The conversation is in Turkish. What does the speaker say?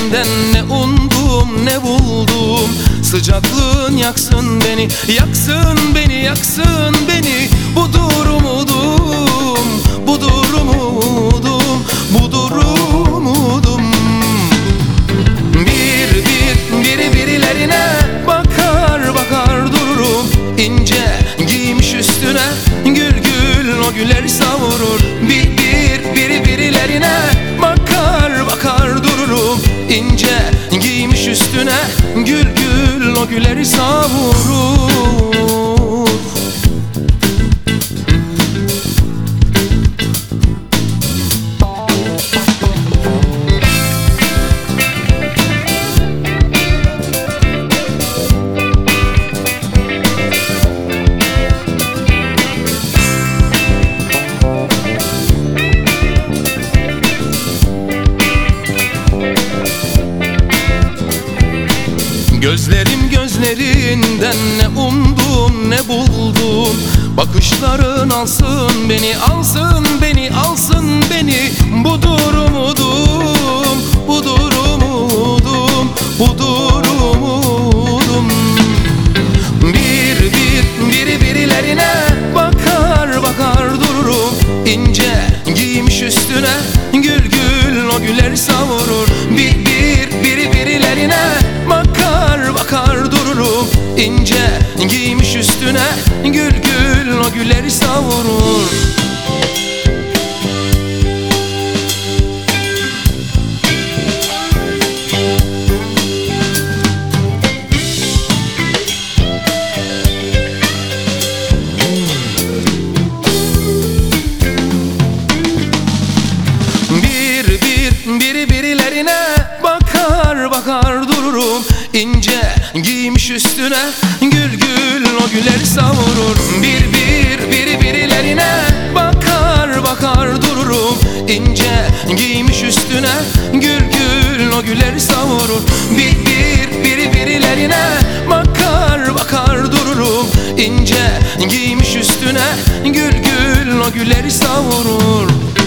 gözlerinden ne umdum ne buldum. Sıcaklığın yaksın beni, yaksın beni, yaksın beni. Budur umudum, budur umudum, budur umudum. Birilerine bakar bakar dururum. İnce giymiş üstüne gül gül o güleri savurur. Birilerine bakar bakar dururum. İnce giymiş üstüne gül gül o güleri savurur. Gözlerim gözlerinden ne umdum ne buldum. Bakışların alsın beni, alsın beni, alsın beni. Budur umudum, budur umudum, budur umudum. Birilerine bakar bakar dururum. İnce giymiş üstüne gül gül o güleri savurur. Birilerine bakar bakar dururum. İnce giymiş üstüne gül gül o güleri savurur. Birilerine bakar bakar dururum. İnce giymiş üstüne gül gül o güleri savurur. Birilerine bakar bakar dururum. İnce giymiş üstüne gül gül o güleri savurur. Birilerine bakar bakar dururum. İnce giymiş üstüne gül gül o güleri savurur.